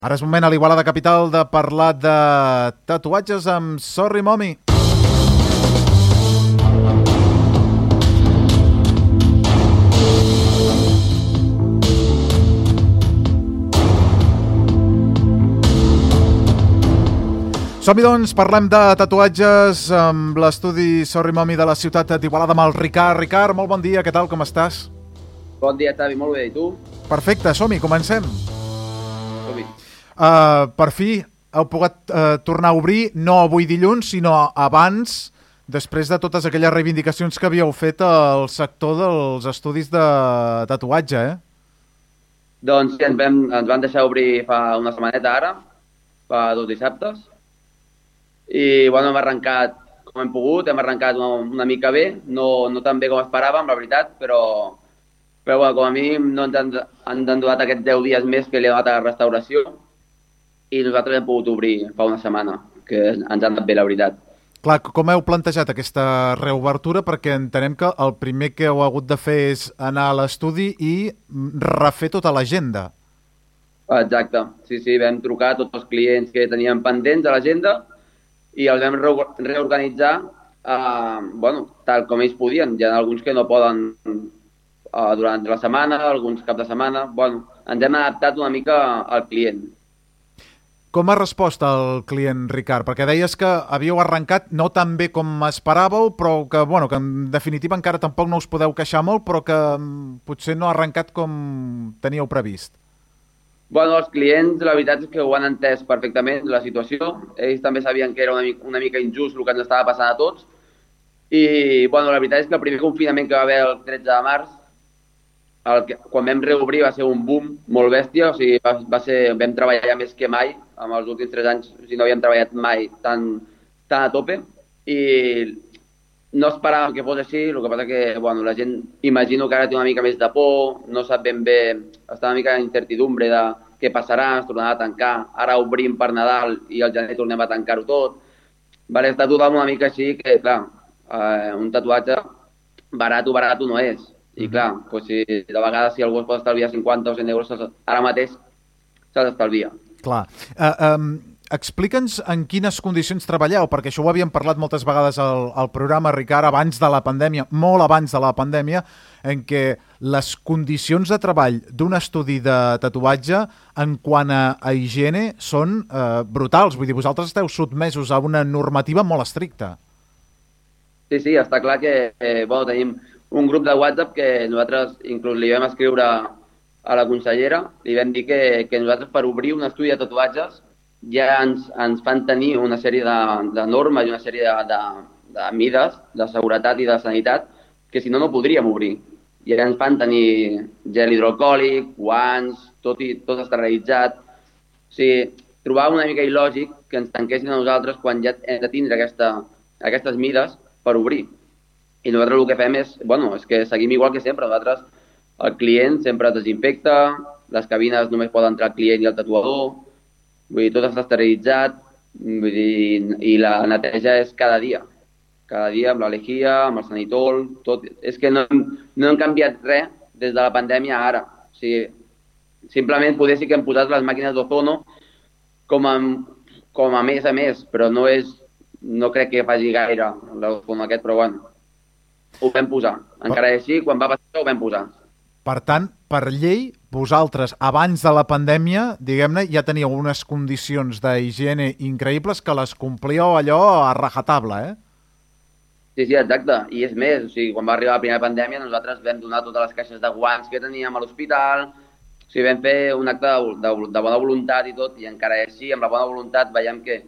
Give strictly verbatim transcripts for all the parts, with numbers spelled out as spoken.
Ara és moment a l'Igualada Capital de parlar de tatuatges amb Sorry Mommy. Som-hi, doncs, parlem de tatuatges amb l'estudi Sorry Mommy de la ciutat d'Igualada amb el Ricard. Ricard, molt bon dia, què tal, com estàs? Bon dia, Tavi, molt bé, i tu? Perfecte, som-hi, comencem. Som-hi. Uh, per fi heu pogut uh, tornar a obrir, no avui dilluns, sinó abans, després de totes aquelles reivindicacions que havíeu fet al sector dels estudis de tatuatge, eh? Doncs sí, ens, vam, ens van deixar obrir fa una setmaneta ara, fa dos dissabtes, i bueno, hem arrencat com hem pogut, hem arrencat una, una mica bé, no, no tan bé com esperàvem, la veritat, però, però bueno, com a mínim no ens han, han donat aquests deu dies més que li ha donat a la restauració, i nosaltres hem pogut obrir fa una setmana, que ens han anat bé, la veritat. Clar, com heu plantejat aquesta reobertura? Perquè entenem que el primer que heu hagut de fer és anar a l'estudi i refer tota l'agenda. Exacte, sí, sí, vam trucar a tots els clients que teníem pendents a l'agenda i els vam reorganitzar eh, bueno, tal com ells podien. Hi ha alguns que no poden eh, durant la setmana, alguns cap de setmana. Bueno, ens hem adaptat una mica al client. Com ha respost el client, Ricard? Perquè deies que havíeu arrencat no tan bé com esperàveu, però que, bueno, que en definitiva encara tampoc no us podeu queixar molt, però que potser no ha arrencat com teníeu previst. Bueno, els clients, la veritat és que ho han entès perfectament, la situació. Ells també sabien que era una mica, una mica injust el que ens estava passant a tots. I, bueno, la veritat és que el primer confinament que va haver el tretze de març, el que, quan vam reobrir va ser un boom molt bèstia, o sigui, va, va ser, vam treballar més que mai, amb els últims tres anys, o sigui, no havíem treballat mai tan, tan a tope, i no esperàvem que fos així, el que passa que, bueno, la gent, imagino que ara té una mica més de por, no sap ben bé, està una mica d'incertidumbre de què passarà, es tornarà a tancar, ara obrim per Nadal i al gener tornem a tancar-ho tot. Vale, està tothom una mica així que, clar, eh, un tatuatge barat o barat no és. I clar, doncs si, de vegades si algú es pot estalviar cinquanta o cent euros, ara mateix se l'estalvia. Clar. Uh, um, Explica'ns en quines condicions treballeu, perquè això ho havíem parlat moltes vegades al, al programa, Ricard, abans de la pandèmia, molt abans de la pandèmia, en què les condicions de treball d'un estudi de tatuatge en quant a, a higiene són uh, brutals. Vull dir, vosaltres esteu sotmesos a una normativa molt estricta. Sí, sí, està clar que eh, bueno, tenim un grup de WhatsApp que nosaltres inclús li vam escriure a la consellera, li vam dir que, que nosaltres per obrir un estudi de tatuatges ja ens, ens fan tenir una sèrie de, de normes i una sèrie de, de, de mides de seguretat i de sanitat que si no, no podríem obrir. I ja ens fan tenir gel hidroalcohòlic, guants, tot, i, tot esterilitzat. O sigui, trobava una mica il·lògic que ens tanquessin a nosaltres quan ja hem de tindre aquesta, aquestes mides per obrir. I nosaltres el que fem és, bueno, és que seguim igual que sempre. Nosaltres, el client sempre es desinfecta, les cabines només poden entrar el client i el tatuador, vull dir, tot està esterilitzat, vull dir, i la neteja és cada dia. Cada dia amb l'alejia, amb el sanitol, tot. És que no, no hem canviat res des de la pandèmia a ara. O sigui, simplement poder sí que hem posat les màquines d'ozono com a, com a més a més, però no és, no crec que faci gaire l'ozono aquest, però bueno. Ho vam posar. Encara així, quan va passar, ho vam posar. Per tant, per llei, vosaltres, abans de la pandèmia, diguem-ne, ja teníeu unes condicions d'higiene increïbles que les complíeu allò a rajatabla, eh? Sí, sí, exacte. I és més, o sigui, quan va arribar la primera pandèmia, nosaltres vam donar totes les caixes de guants que teníem a l'hospital, o sigui, vam fer un acte de, de, de bona voluntat i tot, i encara així, amb la bona voluntat, veiem que,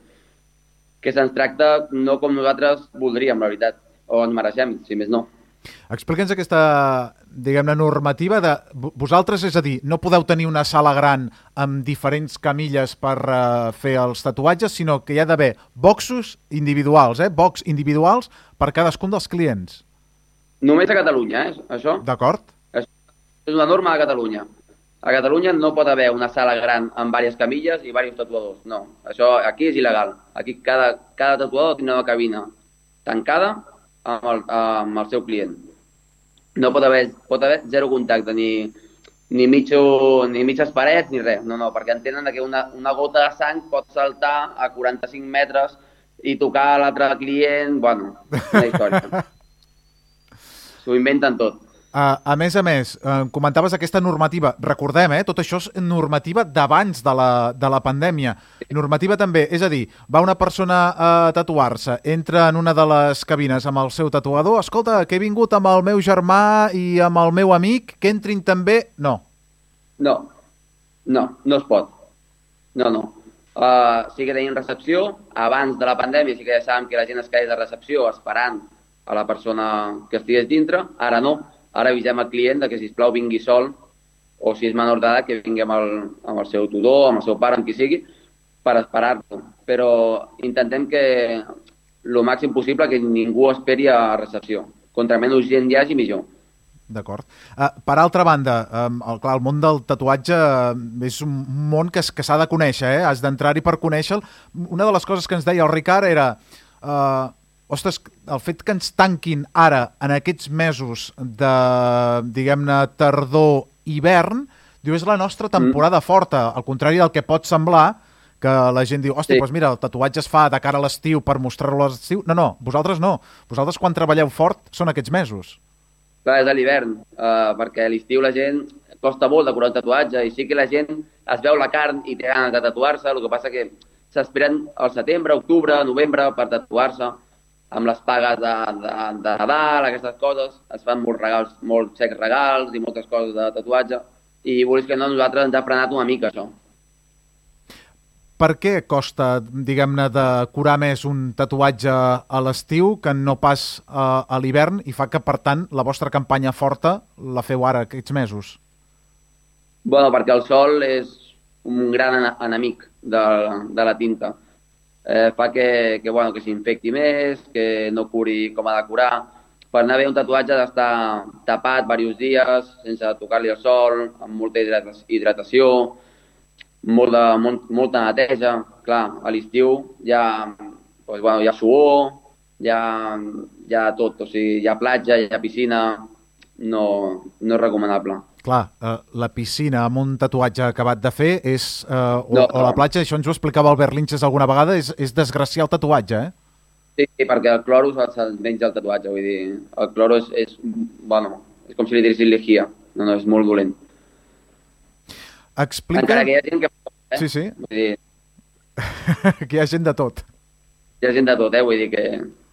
que se'ns tracta no com nosaltres voldríem, la veritat. O ens mereixem, si més no. Explica'ns aquesta, diguem-ne, normativa de vosaltres, és a dir, no podeu tenir una sala gran amb diferents camilles per uh, fer els tatuatges, sinó que hi ha d'haver boxos individuals, eh? Box individuals per cadascun dels clients. Només a Catalunya, eh? Això? D'acord. És una norma de Catalunya. A Catalunya no pot haver una sala gran amb diverses camilles i diversos tatuadors. No, això aquí és il·legal. Aquí cada, cada tatuador tindrà una cabina tancada amb el, amb el seu client. No pot haver, pot haver zero contacte, ni, ni, mitjo, ni mitges parets ni res, no, no, perquè entenen que una, una gota de sang pot saltar a quaranta-cinc metres i tocar a l'altre client, bueno, una història. S'ho inventen tot. Uh, a més a més, uh, comentaves aquesta normativa. Recordem, eh, tot això és normativa d'abans de, la, de la pandèmia. Normativa també, és a dir, va una persona a tatuar-se, entra en una de les cabines amb el seu tatuador, escolta, que he vingut amb el meu germà i amb el meu amic, que entrin també... No. No, no, no es pot. No, no. Uh, sí que tenim recepció. Abans de la pandèmia sí que ja sabem que la gent es quedés a recepció esperant a la persona que estigués dintre. Ara no. Ara avisem al client de que, sisplau, vingui sol, o si és menor d'edat, que vingui amb el, amb el seu tutor, amb el seu pare, amb qui sigui, per esperar-lo. Però intentem que el màxim possible que ningú esperi a recepció. Contra menys gent hi hagi, millor. D'acord. Uh, per altra banda, um, el, clar, el món del tatuatge uh, és un món que, que s'ha de conèixer, eh? Has d'entrar-hi per conèixer-lo. Una de les coses que ens deia el Ricard era... Uh, ostres, el fet que ens tanquin ara, en aquests mesos de, diguem-ne, tardor-hivern, diu, és la nostra temporada mm. forta, al contrari del que pot semblar, que la gent diu, hòstia, sí. doncs mira, el tatuatge es fa de cara a l'estiu per mostrar-lo a l'estiu. No, no, vosaltres no. Vosaltres quan treballeu fort són aquests mesos. Clar, és a l'hivern, uh, perquè a l'estiu la gent costa molt decorar un tatuatge i sí que la gent es veu la carn i té ganes de tatuar-se, el que passa que s'esperen al setembre, octubre, novembre per tatuar-se, amb les pagues de, de, de Nadal, aquestes coses, es fan molts regals, molts xecs regals i moltes coses de tatuatge, i vols que no, nosaltres ens ha frenat una mica això. Per què costa, diguem-ne, de curar més un tatuatge a l'estiu que no pas a, a l'hivern i fa que, per tant, la vostra campanya forta la feu ara, aquests mesos? Bueno, perquè el sol és un gran enemic de, de la tinta. Eh, fa que, que, bueno, que s'infecti més, que no curi com ha de curar. Per anar bé un tatuatge ha d'estar tapat diversos dies, sense tocar-li el sol, amb molta hidratació, molt de, molt, molta neteja. Clar, a l'estiu hi ha, doncs, bueno, hi ha suor, hi ha, hi ha tot, o sigui, hi ha platja, hi ha piscina, no, no és recomanable. Clar, uh, la piscina amb un tatuatge acabat de fer és, uh, o, no, no. o la platja, això ens ho explicava Albert Linches alguna vegada, és, és desgraciar el tatuatge, eh? Sí, perquè el cloro se'l menja el tatuatge, vull dir, el cloro és, és, bueno, és com si li diressin lejia, no, no, és molt dolent. Explica... Encara que hi ha gent que... Eh? Sí, sí. Vull dir... que hi ha gent de tot. Hi ha gent de tot, eh? Vull dir que...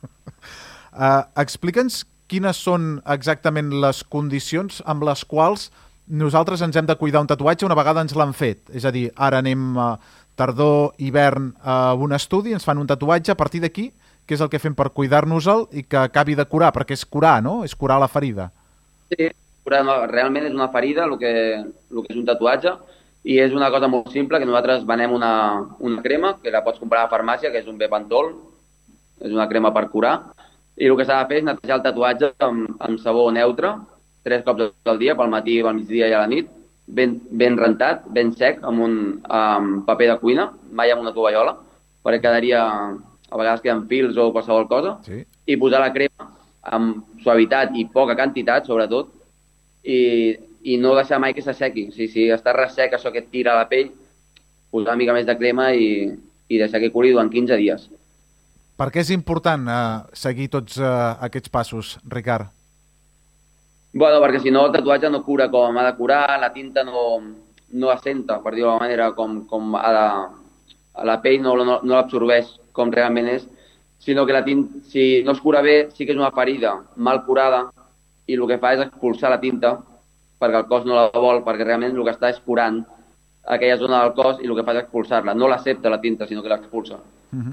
Uh, Explica'ns quines són exactament les condicions amb les quals nosaltres ens hem de cuidar un tatuatge una vegada ens l'han fet. És a dir, ara anem a tardor, hivern a un estudi, ens fan un tatuatge, a partir d'aquí, què és el que fem per cuidar-nos-el i que acabi de curar? Perquè és curar, no? És curar la ferida. Sí, realment és una ferida el que, el que és un tatuatge i és una cosa molt simple que nosaltres venem una, una crema que la pots comprar a la farmàcia, que és un Bepantol, és una crema per curar. I el que s'ha de fer és netejar el tatuatge amb, amb sabó neutre, tres cops al dia, pel matí, pel migdia i a la nit, ben, ben rentat, ben sec, amb un amb paper de cuina, mai amb una tovallola, perquè quedaria, a vegades queden fils o qualsevol cosa, sí. I posar la crema amb suavitat i poca quantitat, sobretot, i, i no deixar mai que s'assequi. Si, si està ressec, això que et tira a la pell, posar una mica més de crema i, i deixar que curi durant quinze dies. Per què és important uh, seguir tots uh, aquests passos, Ricard? Bueno, perquè si no el tatuatge no cura com ha de curar, la tinta no, no assenta, per dir-ho d'alguna manera, com, com ha de... la pell no, no, no l'absorbeix com realment és, sinó que la tinta, si no es cura bé, sí que és una ferida mal curada i el que fa és expulsar la tinta perquè el cos no la vol, perquè realment el que està és curant aquella zona del cos i el que fa és expulsar-la. No l'accepta la tinta, sinó que l'expulsa. Uh-huh.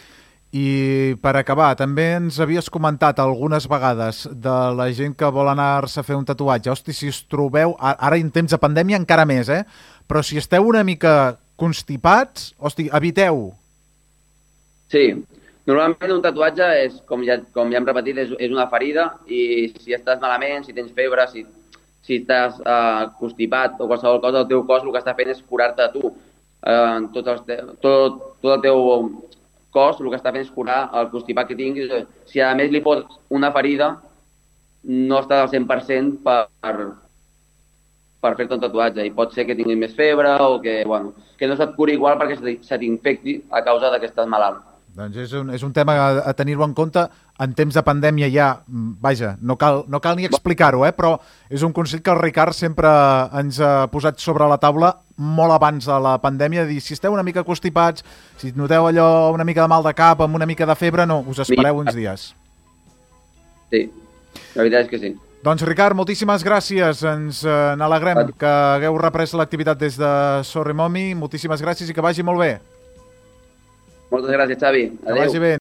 I per acabar, també ens havies comentat algunes vegades de la gent que vol anar-se a fer un tatuatge. Hosti, si us trobeu, ara en temps de pandèmia encara més, eh? Però si esteu una mica constipats, hosti, eviteu. Sí, normalment un tatuatge és, com ja, com ja hem repetit, és, és una ferida i si estàs malament, si tens febre, si, si estàs uh, constipat o qualsevol cosa, el teu cos el que està fent és curar-te a tu. Uh, tot, els te tot, tot el teu cos el que està fent és curar el constipat que tinguis. Si a més li fots una ferida, no estàs al cent per cent per, per fer-te un tatuatge, i pot ser que tinguis més febre o que, bueno, que no se't curi igual perquè se t'infecti a causa de que estàs malalt. Doncs és un, és un tema a, a tenir-ho en compte. En temps de pandèmia ja, vaja, no cal, no cal ni explicar-ho, eh? Però és un consell que el Ricard sempre ens ha posat sobre la taula molt abans de la pandèmia, de dir, si esteu una mica constipats, si noteu allò una mica de mal de cap, amb una mica de febre, no, us espereu uns dies. Sí, la veritat és que sí. Doncs Ricard, moltíssimes gràcies, ens eh, n'alegrem que hagueu reprès l'activitat des de Sorry Mommy, moltíssimes gràcies i que vagi molt bé. Moltes gràcies, Xavi. Adéu. Que vagi bé.